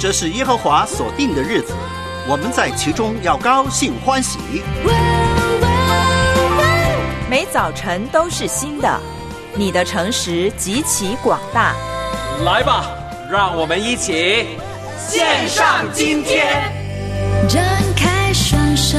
这是耶和华所定的日子，我们在其中要高兴欢喜。 每早晨都是新的，你的诚实极其广大。 来吧，让我们一起献上今天。 张开双手，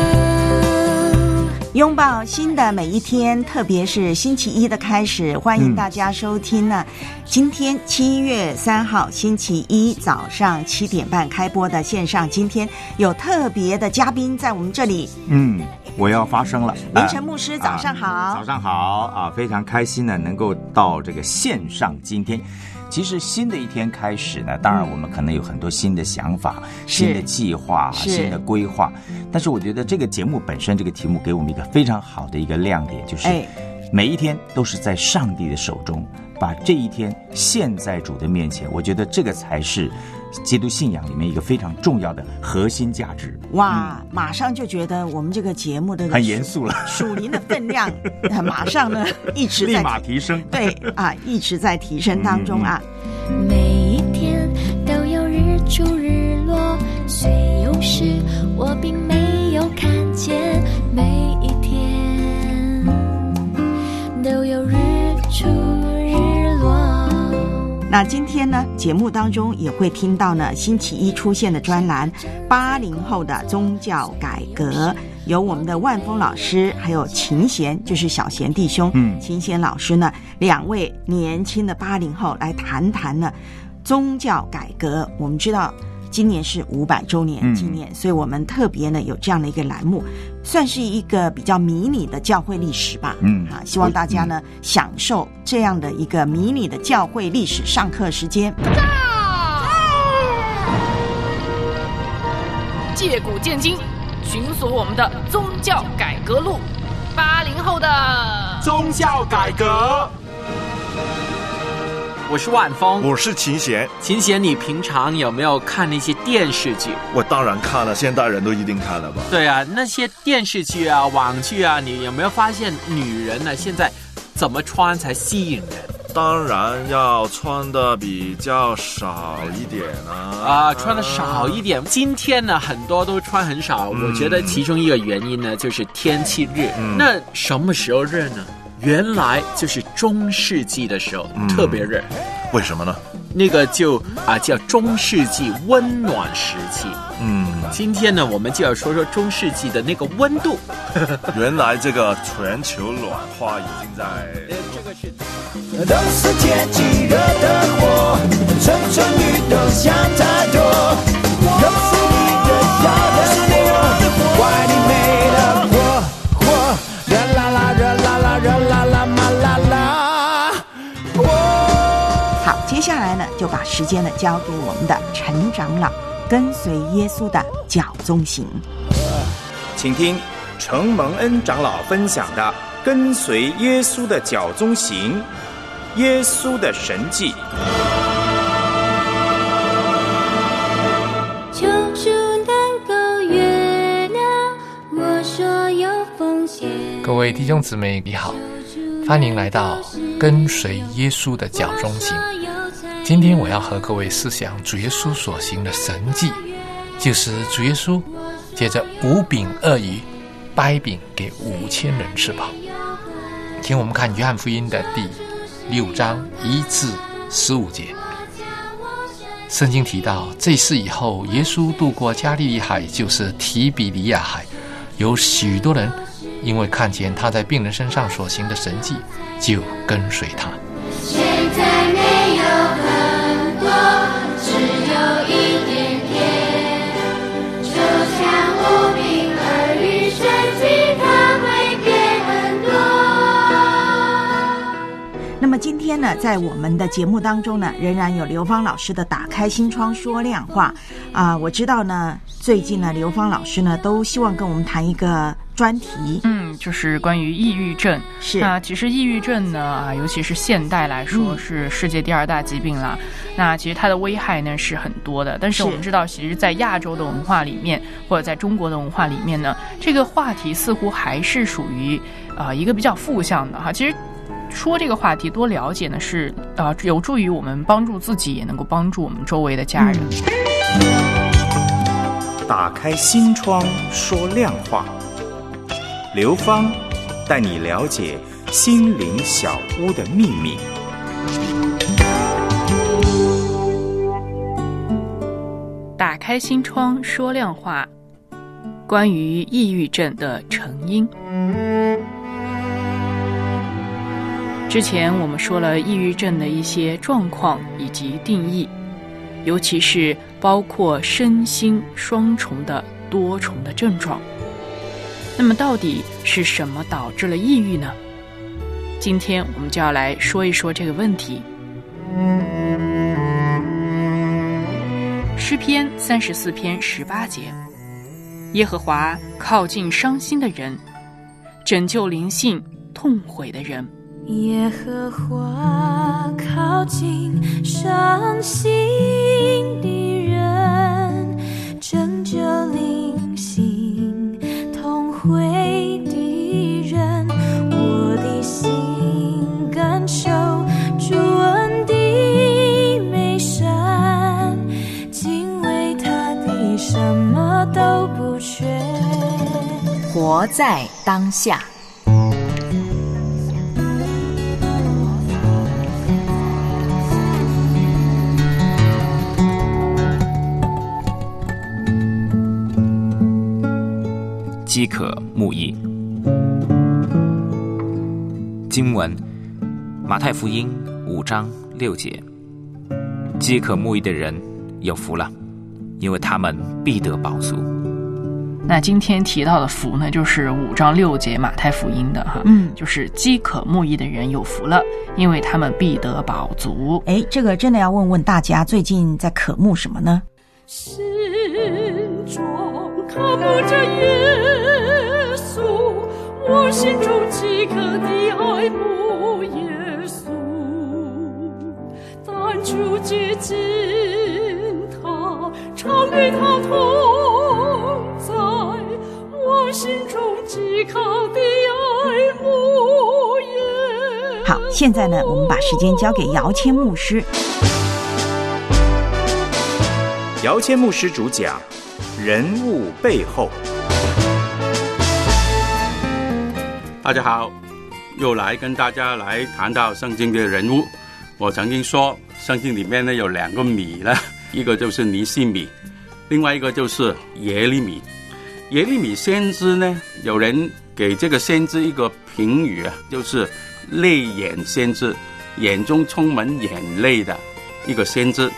拥抱新的每一天，特别是星期一的开始，欢迎大家收听呢。今天7月3号星期一早上7点半开播的线上今天，有特别的嘉宾在我们这里。 我要发声了。 林晨牧师，早上好。 早上好啊，非常开心呢，能够到这个线上今天。其实新的一天开始呢，当然我们可能有很多新的想法、新的计划、新的规划，但是我觉得这个节目本身这个题目给我们一个非常好的一个亮点，就是每一天都是在上帝的手中，把这一天献在主的面前，我觉得这个才是基督信仰里面一个非常重要的核心价值。 哇，马上就觉得我们这个节目的很严肃了， 属灵的分量马上呢一直在立马提升。 对啊，一直在提升当中啊。 每一天都有日出日落，虽有时我并没有看见，每一天都有日出日落。 那今天呢，节目当中也会听到呢，星期一出现的专栏80后的宗教改革，由我们的万峰老师还有秦贤，就是小贤弟兄，秦贤老师呢，两位年轻的80后来谈谈呢宗教改革。我们知道今年是500周年纪念，所以我们特别呢有这样的一个栏目，算是一个比较迷你的教会历史吧。希望大家呢享受这样的一个迷你的教会历史上课时间。 借古鉴今，寻索我们的宗教改革路。80后的宗教改革。我是万峰， 我是秦贤。 秦贤，你平常有没有看那些电视剧？ 我当然看了，现代人都一定看了吧？ 对啊，那些电视剧啊、网剧啊，你有没有发现女人呢现在怎么穿才吸引人？ 当然要穿的比较少一点穿的少一点。今天呢，很多都穿很少。我觉得其中一个原因呢，就是天气热。那什么时候热呢？原来就是中世纪的时候，特别热。 为什么呢？ 那个就叫中世纪温暖时期。今天呢，我们就要说说中世纪的那个温度。 原来这个全球暖化已经在都是天气热的火，蠢蠢欲动想太多，都是你的小的火，怪你没了火，热啦啦热啦啦热啦啦嘛啦啦。 好，接下来呢就把时间呢交给我们的陈长老，跟随耶稣的脚踪行。 请听程蒙恩长老分享的跟随耶稣的脚踪行，耶稣的神迹。 求主能够原谅我所有奉献。 各位弟兄姊妹你好，欢迎来到跟随耶稣的脚踪行。今天我要和各位思想主耶稣所行的神迹，就是主耶稣借着5饼2鱼掰饼给5000人吃饱。请我们看约翰福音的第6章1至15节。圣经提到，这事以后，耶稣渡过加利利海，就是提比里亚海，有许多人因为看见他在病人身上所行的神迹，就跟随他。 现在没有很多，只有一点点，就像5饼2鱼神迹，它会变很多。 那么今天呢，在我们的节目当中呢，仍然有刘芳老师的打开心窗说亮话我知道呢，最近呢，刘芳老师呢都希望跟我们谈一个专题， 就是关于抑郁症。 是那其实抑郁症呢尤其是现代来说是世界第2大疾病啦。那其实它的危害呢是很多的，但是我们知道，其实在亚洲的文化里面，或者在中国的文化里面呢，这个话题似乎还是属于一个比较负向的哈。其实说这个话题多了解呢，是有助于我们帮助自己，也能够帮助我们周围的家人。 打开心窗说亮话，刘芳带你了解心灵小屋的秘密。 打开心窗说亮话，关于抑郁症的成因。之前我们说了抑郁症的一些状况以及定义，尤其是包括身心双重的多重的症状。那么到底是什么导致了抑郁呢？今天我们就要来说一说这个问题。诗篇34篇18节，耶和华靠近伤心的人，拯救灵性痛悔的人。 耶和华靠近伤心的人，拯救灵性痛悔的人。我的心感受主恩的美善，敬畏他的什么都不缺。 活在当下。 饥渴慕义。经文马太福音5章6节，饥渴慕义的人有福了，因为他们必得饱足。 那今天提到的福呢，就是5章6节马太福音的哈，就是饥渴慕义的人有福了，因为他们必得饱足。 这个真的要问问大家，最近在渴慕什么呢？ 心中渴慕着耶稣，我心中饥渴的爱慕耶稣，但主接近他，常与他同在，我心中饥渴的爱慕耶稣。 好，现在呢，我们把时间交给姚谦牧师。 姚谦牧师主讲人物背后。 大家好，又来跟大家来谈到圣经的人物。我曾经说圣经里面呢有2个米呢，一个就是尼希米，另外一个就是耶利米。耶利米先知呢，有人给这个先知一个评语啊，就是泪眼先知，眼中充满眼泪的一个先知。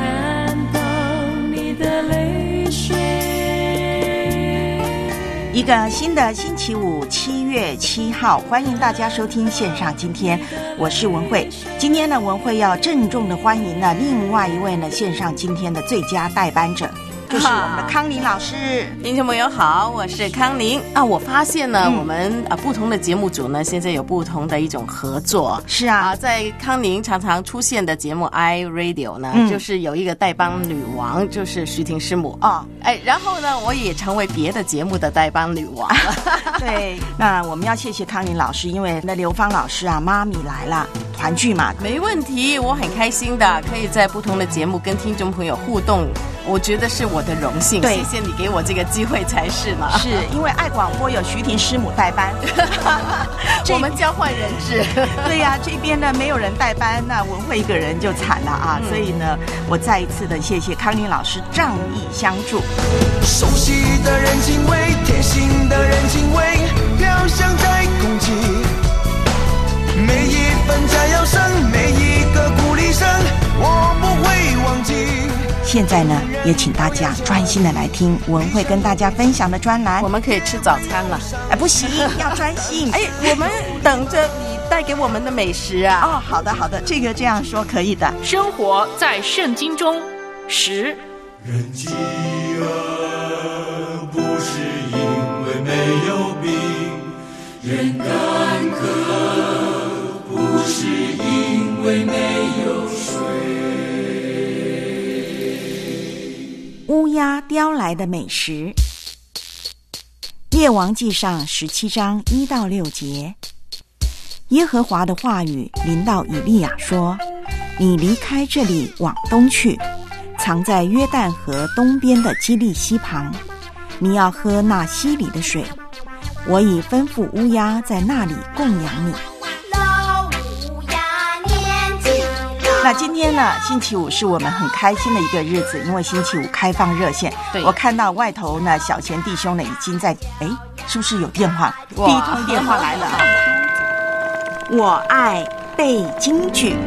一个新的星期五，7月7号，欢迎大家收听线上今天，我是文慧。今天呢，文慧要郑重的欢迎呢另外一位呢线上今天的最佳代班者，就是我们的康宁老师。 听众朋友好，我是康宁啊。我发现呢，我们不同的节目组呢，现在有不同的一种合作。 是啊， 在康宁常常出现的节目 iRadio 呢，就是有一个代班女王，就是徐婷师母哦。然后呢，我也成为别的节目的代班女王了。 对，那我们要谢谢康宁老师，因为那刘芳老师啊，妈咪来了，团聚嘛。 没问题，我很开心的，可以在不同的节目跟听众朋友互动。我觉得是我的荣幸，谢谢你给我这个机会才是呢。 是因为爱广播有徐婷师母代班， 我们交换人质。 对呀，这边呢没有人代班，那文慧一个人就惨了啊。所以呢，我再一次的谢谢康宁老师仗义相助。 熟悉的人情味，贴心的人情味，飘香在空气。每一份加油声，每一个鼓励声，我不会忘记。 现在呢，也请大家专心的来听文慧跟大家分享的专栏。 我们可以吃早餐了。 不行，要专心。 我们等着你带给我们的美食啊。 哦，好的好的，这个这样说可以的。 生活在圣经中10。 人饥饿不是因为没有饼，人干渴不是因为没有水。 乌鸦叼来的美食。列王记上17章1到6节，耶和华的话语临到以利亚说：你离开这里往东去， 藏在约旦河东边的基利溪旁，你要喝那溪里的水。我已吩咐乌鸦在那里供养你。那今天呢，星期五是我们很开心的一个日子，因为星期五开放热线。 对， 我看到外头呢，小贤弟兄呢已经在，是不是有电话？第一通电话来了。我爱背京剧。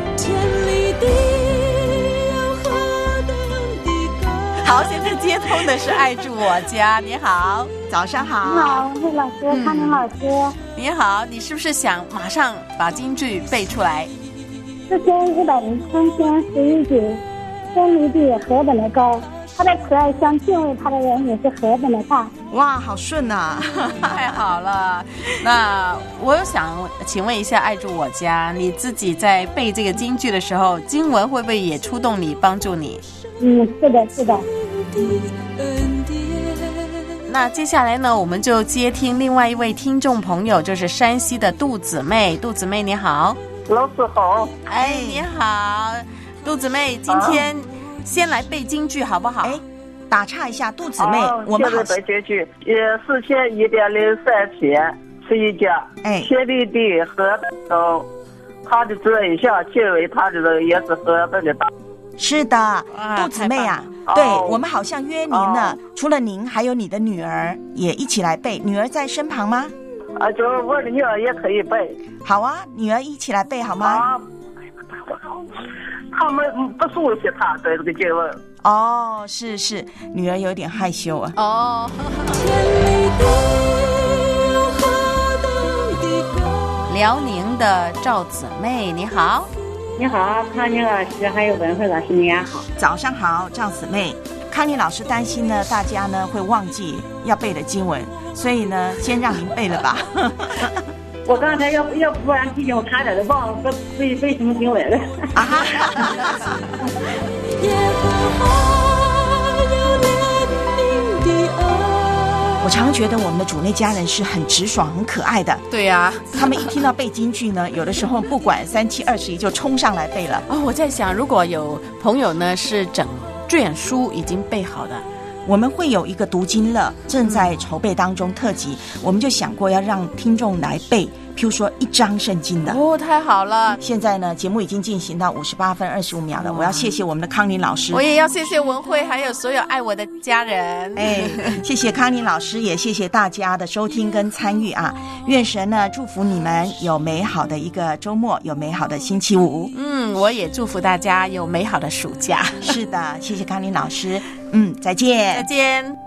好，现在接通的是爱住我家。你好， 早上好。 你好，魏老师，康宁老师。 你好，你是不是想马上把京剧背出来 ？4千103天11句，天离地何等的高，他的慈爱像敬畏他的人也是何等的大。 哇，好顺啊！ 太好了。那我想请问一下，爱住我家，你自己在背这个京剧的时候，经文会不会也触动你，帮助你？ 是的，是的。 那接下来呢，我们就接听另外一位听众朋友，就是山西的杜姊妹。杜姊妹你好。 老师好。 你好，杜姊妹，今天先来背京剧好不好？ 打岔一下，杜姊妹，我们好背京剧4103篇11讲，天离地何等高，他的责任像敬畏他的人也是何等的大。 是的，杜姊妹啊，对，我们好像约您呢，除了您，还有你的女儿也一起来背。女儿在身旁吗？ 就我的女儿也可以背。 好啊，女儿一起来背好吗？ 他们不熟悉他对这个经文。 是，女儿有点害羞啊。 辽宁的赵姊妹你好。 你好，康宁老师还有文慧老师，你也好。 早上好，赵姊妹。康宁老师担心呢，大家呢会忘记要背的经文，所以呢，先让您背了吧。 我刚才要不然提醒我差点就忘了背什么经文了。 我常觉得我们的主内家人是很直爽、很可爱的。 对呀， 他们一听到背京剧呢，有的时候不管3、7、21就冲上来背了。 我在想，如果有朋友呢是整卷书已经背好的， 我们会有一个读经乐正在筹备当中特辑，我们就想过要让听众来背，譬如说1章圣经的。 太好了！ 现在呢，节目已经进行到58分25秒了，我要谢谢我们的康宁老师， 我也要谢谢文慧，还有所有爱我的家人。 谢谢康宁老师，也谢谢大家的收听跟参与啊！愿神呢祝福你们有美好的一个周末，有美好的星期五。 我也祝福大家有美好的暑假。 是的，谢谢康宁老师。再见。 再见。